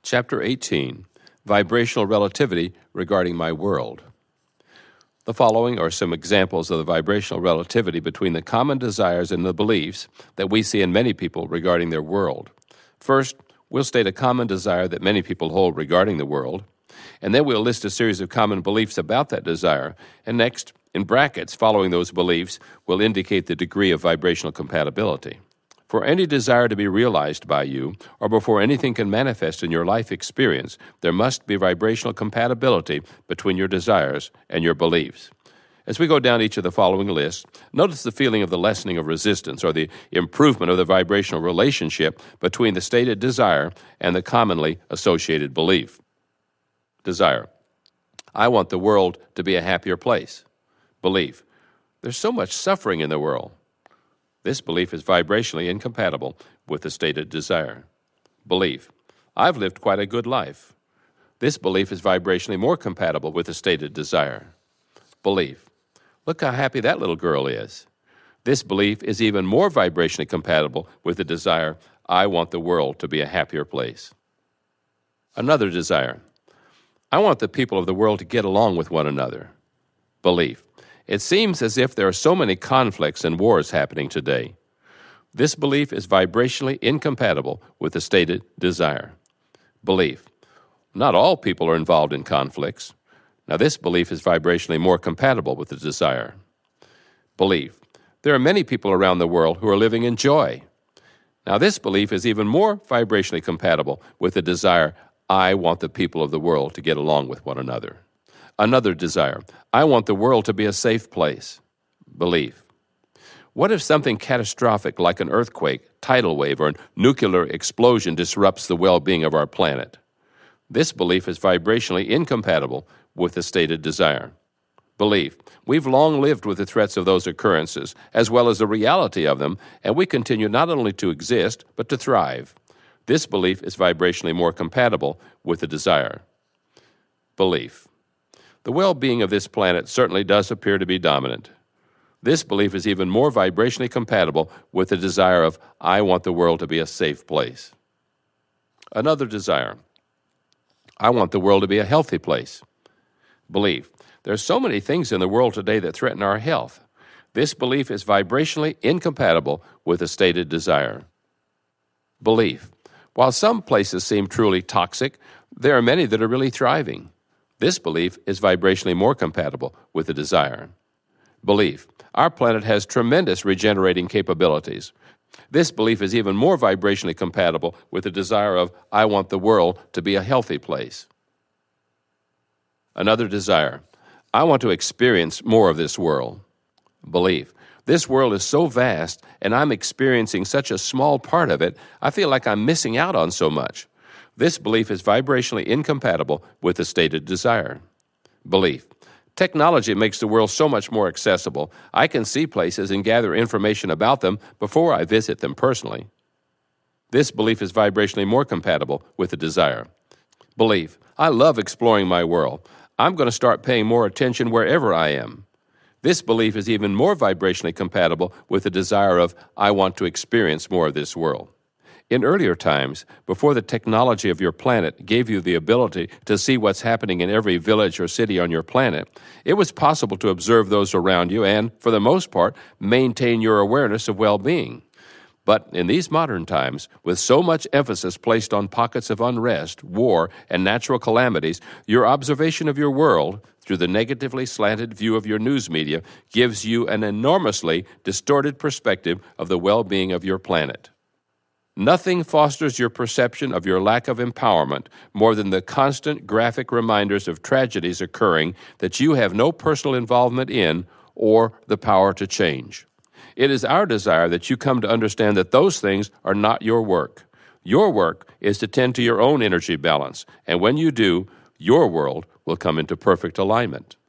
Chapter 18, Vibrational Relativity Regarding My World. The following are some examples of the vibrational relativity between the common desires and the beliefs that we see in many people regarding their world. First, we'll state a common desire that many people hold regarding the world, and then we'll list a series of common beliefs about that desire, and next, in brackets following those beliefs, we'll indicate the degree of vibrational compatibility. For any desire to be realized by you, or before anything can manifest in your life experience, there must be vibrational compatibility between your desires and your beliefs. As we go down each of the following lists, notice the feeling of the lessening of resistance or the improvement of the vibrational relationship between the stated desire and the commonly associated belief. Desire. I want the world to be a happier place. Belief. There's so much suffering in the world. This belief is vibrationally incompatible with the stated desire. Belief. I've lived quite a good life. This belief is vibrationally more compatible with the stated desire. Belief. Look how happy that little girl is. This belief is even more vibrationally compatible with the desire, I want the world to be a happier place. Another desire. I want the people of the world to get along with one another. Belief. It seems as if there are so many conflicts and wars happening today. This belief is vibrationally incompatible with the stated desire. Belief. Not all people are involved in conflicts. Now, this belief is vibrationally more compatible with the desire. Belief. There are many people around the world who are living in joy. Now, this belief is even more vibrationally compatible with the desire, I want the people of the world to get along with one another. Another desire. I want the world to be a safe place. Belief. What if something catastrophic like an earthquake, tidal wave, or a nuclear explosion disrupts the well-being of our planet? This belief is vibrationally incompatible with the stated desire. Belief. We've long lived with the threats of those occurrences, as well as the reality of them, and we continue not only to exist, but to thrive. This belief is vibrationally more compatible with the desire. Belief. The well-being of this planet certainly does appear to be dominant. This belief is even more vibrationally compatible with the desire of, I want the world to be a safe place. Another desire. I want the world to be a healthy place. Belief. There are so many things in the world today that threaten our health. This belief is vibrationally incompatible with the stated desire. Belief. While some places seem truly toxic, there are many that are really thriving. This belief is vibrationally more compatible with the desire. Belief. Our planet has tremendous regenerating capabilities. This belief is even more vibrationally compatible with the desire of, I want the world to be a healthy place. Another desire. I want to experience more of this world. Belief. This world is so vast, and I'm experiencing such a small part of it, I feel like I'm missing out on so much. This belief is vibrationally incompatible with the stated desire. Belief. Technology makes the world so much more accessible. I can see places and gather information about them before I visit them personally. This belief is vibrationally more compatible with the desire. Belief. I love exploring my world. I'm going to start paying more attention wherever I am. This belief is even more vibrationally compatible with the desire of, I want to experience more of this world. In earlier times, before the technology of your planet gave you the ability to see what's happening in every village or city on your planet, it was possible to observe those around you and, for the most part, maintain your awareness of well-being. But in these modern times, with so much emphasis placed on pockets of unrest, war, and natural calamities, your observation of your world, through the negatively slanted view of your news media, gives you an enormously distorted perspective of the well-being of your planet. Nothing fosters your perception of your lack of empowerment more than the constant graphic reminders of tragedies occurring that you have no personal involvement in or the power to change. It is our desire that you come to understand that those things are not your work. Your work is to tend to your own energy balance, and when you do, your world will come into perfect alignment.